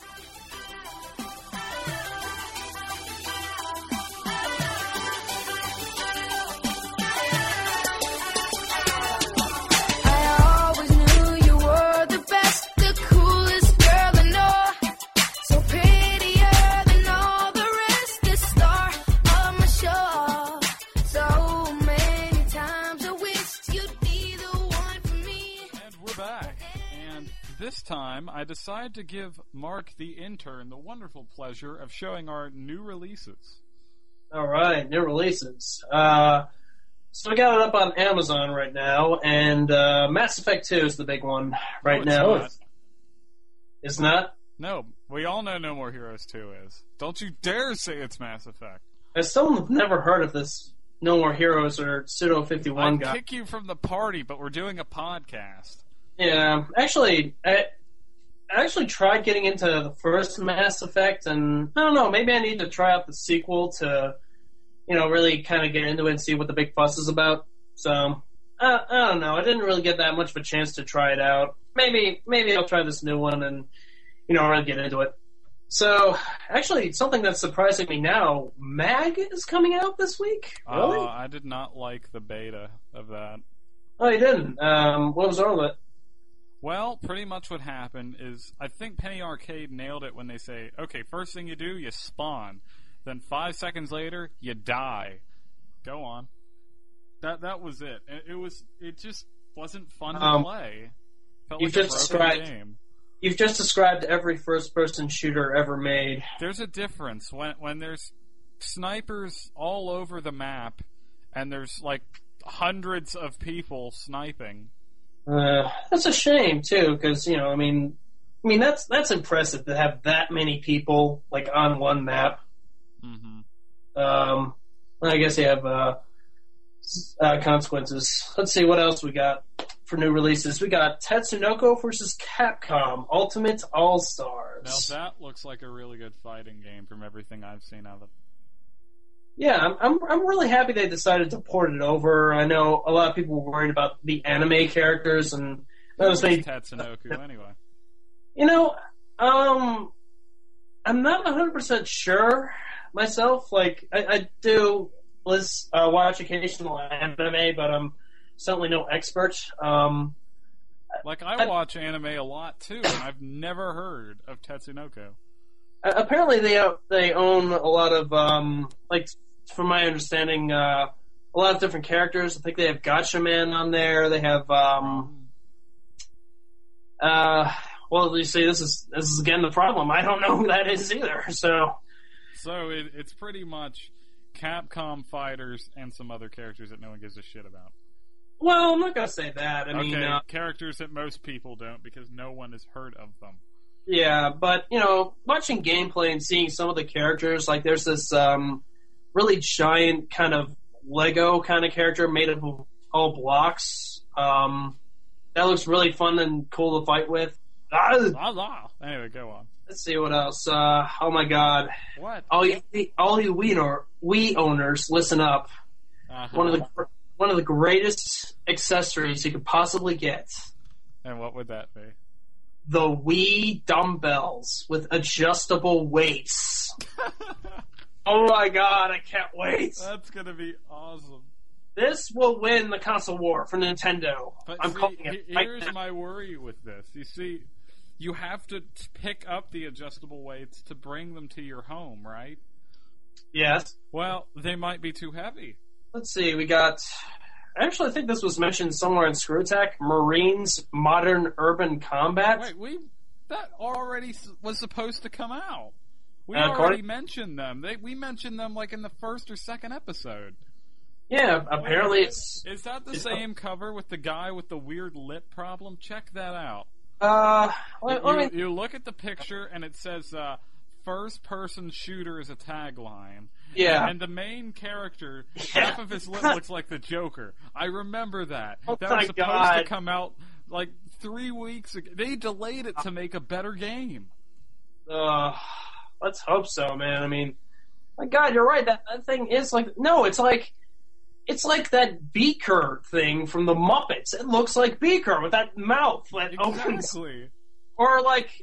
This time, I decide to give Mark the intern the wonderful pleasure of showing our new releases. All right, new releases. So I got it up on Amazon right now, and Mass Effect 2 is the big one right now. Not. It's not? No, we all know No More Heroes 2 is. Don't you dare say it's Mass Effect. I still have never heard of this No More Heroes or Pseudo-51 guy. I'd kick you from the party, but we're doing a podcast. Yeah, actually, I actually tried getting into the first Mass Effect, and I don't know, maybe I need to try out the sequel to, really kind of get into it and see what the big fuss is about. So, I don't know, I didn't really get that much of a chance to try it out. Maybe I'll try this new one and, really get into it. So, actually, something that's surprising me now, Mag is coming out this week? Really? I did not like the beta of that. Oh, you didn't? What was wrong with it? Well, pretty much what happened is, I think Penny Arcade nailed it when they say, okay, first thing you do, you spawn. Then 5 seconds later, you die. Go on. That was it. It just wasn't fun to play. Felt like a broken game. You've just described every first-person shooter ever made. There's a difference when there's snipers all over the map, and there's like hundreds of people sniping. That's a shame too, because I mean that's impressive to have that many people like on one map. Mm-hmm. I guess you have consequences. Let's see what else we got for new releases. We got Tatsunoko versus Capcom Ultimate All Stars. Now that looks like a really good fighting game from everything I've seen of it. Yeah, I'm really happy they decided to port it over. I know a lot of people were worried about the anime characters, and that was maybe Tatsunoko anyway. I'm not 100% sure myself. Like, I do watch occasional anime, but I'm certainly no expert. I watch anime a lot too, and I've never heard of Tatsunoko. Apparently, they own a lot of from my understanding, a lot of different characters. I think they have Gatchaman on there. They have well, you see, this is again the problem. I don't know who that is either. So it's pretty much Capcom fighters and some other characters that no one gives a shit about. Well, I'm not gonna say that. I mean, characters that most people don't because no one has heard of them. Yeah, but watching gameplay and seeing some of the characters, like there's this really giant kind of Lego kind of character made of all blocks. That looks really fun and cool to fight with. Anyway, go on. Let's see what else. Oh my God! What? All you Wii owners, listen up. Uh-huh. One of the greatest accessories you could possibly get. And what would that be? The Wii dumbbells with adjustable weights. Oh my God! I can't wait. That's gonna be awesome. This will win the console war for Nintendo. But I'm calling it. Here's my worry with this. You see, you have to pick up the adjustable weights to bring them to your home, right? Yes. Well, they might be too heavy. Let's see. We got. Actually, I think this was mentioned somewhere in ScrewTech. Marines Modern Urban Combat. Wait, that already was supposed to come out. We already mentioned them. We mentioned them like in the first or second episode. Yeah, apparently it's... Is that the same cover with the guy with the weird lip problem? Check that out. You look at the picture and it says first-person shooter is a tagline. Yeah. And the main character, half of his lip looks like the Joker. I remember that. Oh that was supposed to come out like 3 weeks ago. They delayed it to make a better game. Let's hope so, man. I mean, my God, you're right. That thing is like... No, it's like that Beaker thing from the Muppets. It looks like Beaker with that mouth that opens. Or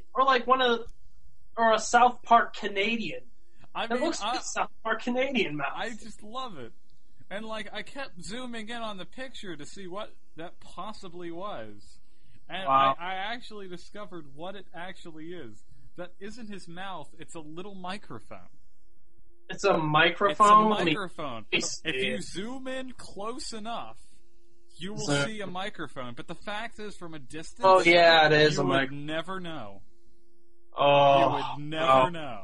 a South Park Canadian. It looks like a South Park Canadian mouth. I just love it. And I kept zooming in on the picture to see what that possibly was. And wow. I actually discovered what it actually is. That isn't his mouth, it's a little microphone. It's a microphone? It's a microphone. If you zoom in close enough, you will see a microphone. But the fact is, from a distance, it is you would never know. Oh, you would never know.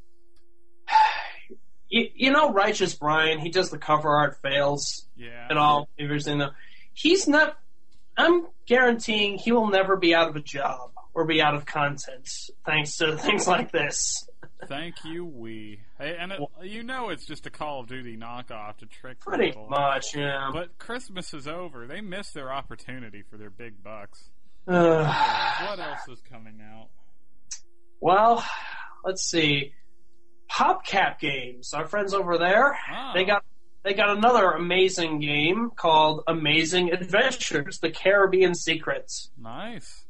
You know Righteous Brian, he does the cover art fails. Yeah. And all, everything. He's not... I'm guaranteeing he will never be out of a job or be out of content thanks to things like this. Thank you, Wii. Hey, and it's just a Call of Duty knockoff to trick people. Pretty much, yeah. But Christmas is over. They missed their opportunity for their big bucks. What else is coming out? Well, let's see. PopCap Games, our friends over there, they got another amazing game called Amazing Adventures: The Caribbean Secrets. Nice.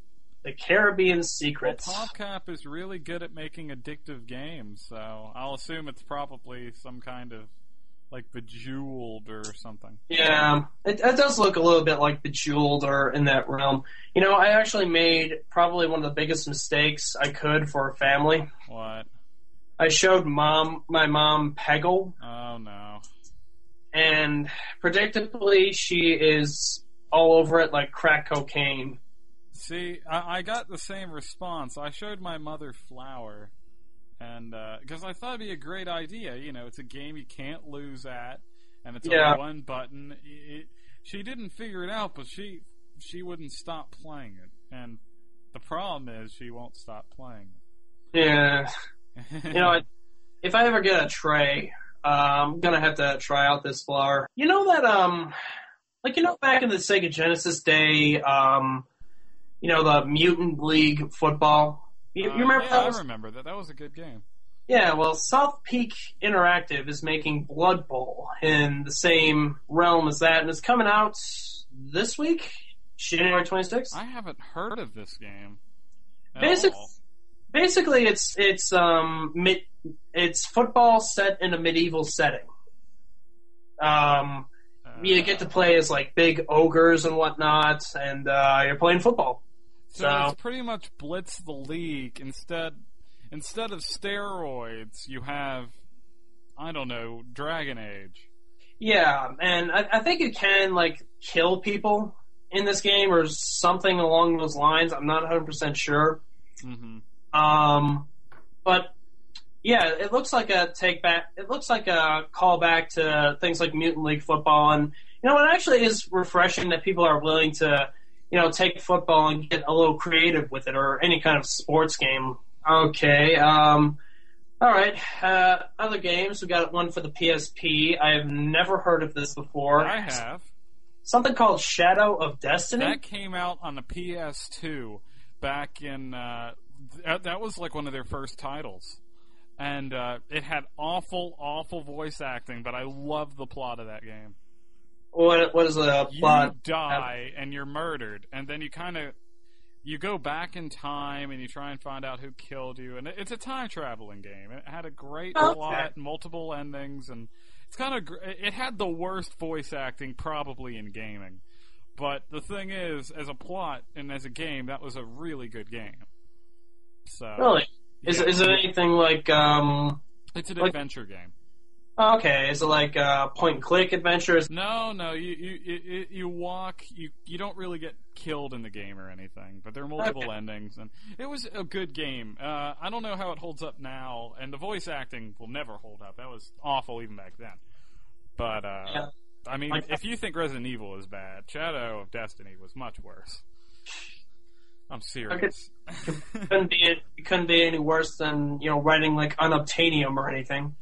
The Caribbean Well, Secrets. PopCap is really good at making addictive games, so I'll assume it's probably some kind of like Bejeweled or something. Yeah, it does look a little bit like Bejeweled or in that realm. I actually made probably one of the biggest mistakes I could for a family. What? I showed my mom Peggle, Oh no. and predictably she is all over it like crack cocaine. See, I got the same response. I showed my mother Flower, and because I thought it'd be a great idea. It's a game you can't lose at, and it's only one button. She didn't figure it out, but she wouldn't stop playing it, and the problem is she won't stop playing it. Yeah. If I ever get a tray, I'm gonna have to try out this Flower. You know that back in the Sega Genesis day, the Mutant League football. You remember that? I remember that. That was a good game. Yeah, well, South Peak Interactive is making Blood Bowl in the same realm as that, and it's coming out this week, January 26th. I haven't heard of this game at all. Basically, it's football set in a medieval setting. You get to play as like big ogres and whatnot, and you're playing football. So it's pretty much Blitz the League. Instead of steroids, you have, I don't know, Dragon Age. Yeah, and I think you can like kill people in this game or something along those lines. I'm not 100% sure. Mm-hmm. But yeah, it looks like a take back. It looks like a callback to things like Mutant League football, and it actually is refreshing that people are willing to, take football and get a little creative with it, or any kind of sports game. Okay. All right. Other games. We got one for the PSP. I have never heard of this before. I have. Something called Shadow of Destiny. That came out on the PS2 back in. That was like one of their first titles. And it had awful, awful voice acting, but I love the plot of that game. What is the plot? You die and you're murdered, and then you go back in time and you try and find out who killed you. And it's a time traveling game. It had a great plot, multiple endings, and it had the worst voice acting probably in gaming. But the thing is, as a plot and as a game, that was a really good game. So really. Is it anything like It's an adventure game. Okay, is it like point and click adventures? No. You walk. You don't really get killed in the game or anything, but there are multiple endings, and it was a good game. I don't know how it holds up now, and the voice acting will never hold up. That was awful even back then. But I mean, if you think Resident Evil is bad, Shadow of Destiny was much worse. I'm serious. It couldn't be any worse than writing like Unobtainium or anything.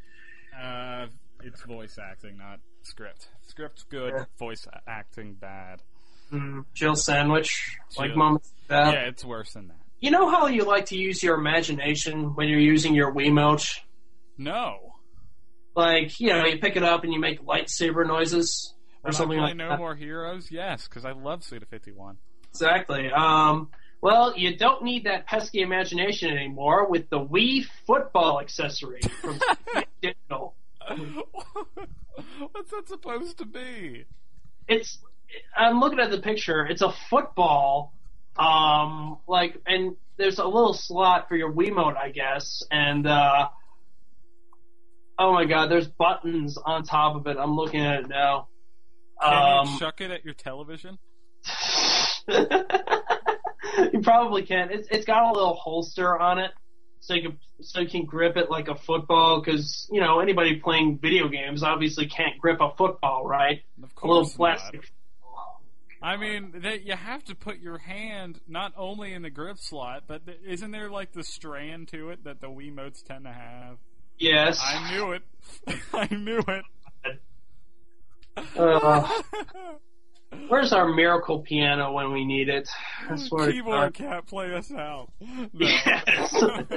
It's voice acting, not script. Script's good, voice acting bad. Jill Sandwich, moments like that. Yeah, it's worse than that. You know how you like to use your imagination when you're using your Wiimote? No. Like, you pick it up and you make lightsaber noises or something like that. No More Heroes? Yes, because I love Suda 51. Exactly. Well, you don't need that pesky imagination anymore with the Wii football accessory from Digital. What's that supposed to be? I'm looking at the picture. It's a football, and there's a little slot for your Wiimote, I guess, and oh my God, there's buttons on top of it. I'm looking at it now. Can you chuck it at your television? You probably can. It's got a little holster on it, so you can grip it like a football. Because anybody playing video games obviously can't grip a football, right? Of course, a little plastic. I mean, you have to put your hand not only in the grip slot, but isn't there like the strand to it that the Wiimotes tend to have? Yes. I knew it. I knew it. Where's our miracle piano when we need it? Keyboard Cat, play us out. No. Yes.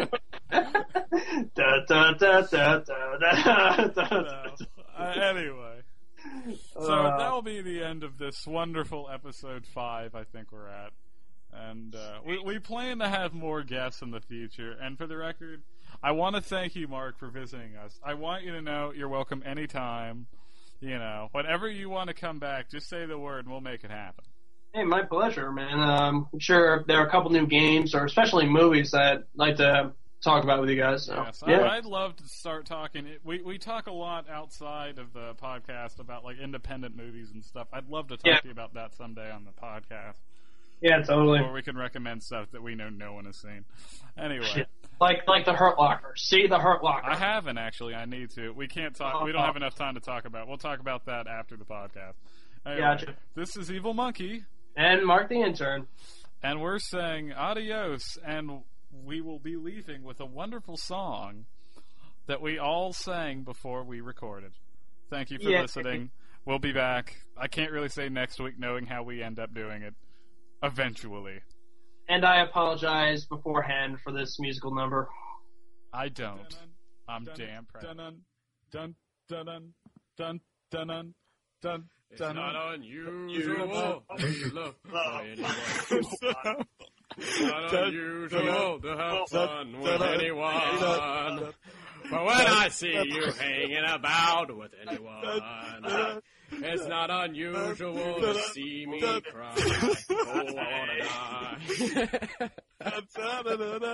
Anyway. So that'll be the end of this wonderful episode 5, I think we're at. And And we plan to have more guests in the future. And for the record, I want to thank you, Mark, for visiting us. I want you to know you're welcome anytime. You know, whenever you want to come back, just say the word and we'll make it happen. Hey, my pleasure, man. I'm sure there are a couple new games, or especially movies, that I'd like to talk about with you guys. So, yes, yeah. I'd love to start talking. We talk a lot outside of the podcast about like independent movies and stuff. I'd love to talk to you about that someday on the podcast. Yeah, totally. Or we can recommend stuff that we know no one has seen. Anyway. Like the Hurt Locker. See the Hurt Locker. I haven't, actually. I need to. We can't talk. We don't have enough time to talk about it. We'll talk about that after the podcast. Anyway, Gotcha. This is Evil Monkey. And Mark the Intern. And we're saying adios, and we will be leaving with a wonderful song that we all sang before we recorded. Thank you for listening. We'll be back. I can't really say next week, knowing how we end up doing it. Eventually. And I apologize beforehand for this musical number. I don't. I'm damn proud. It's not unusual to love anyone. It's not unusual to have fun with anyone. But when I see you hanging about with anyone, it's not unusual to see me cry. Oh, I wanna die.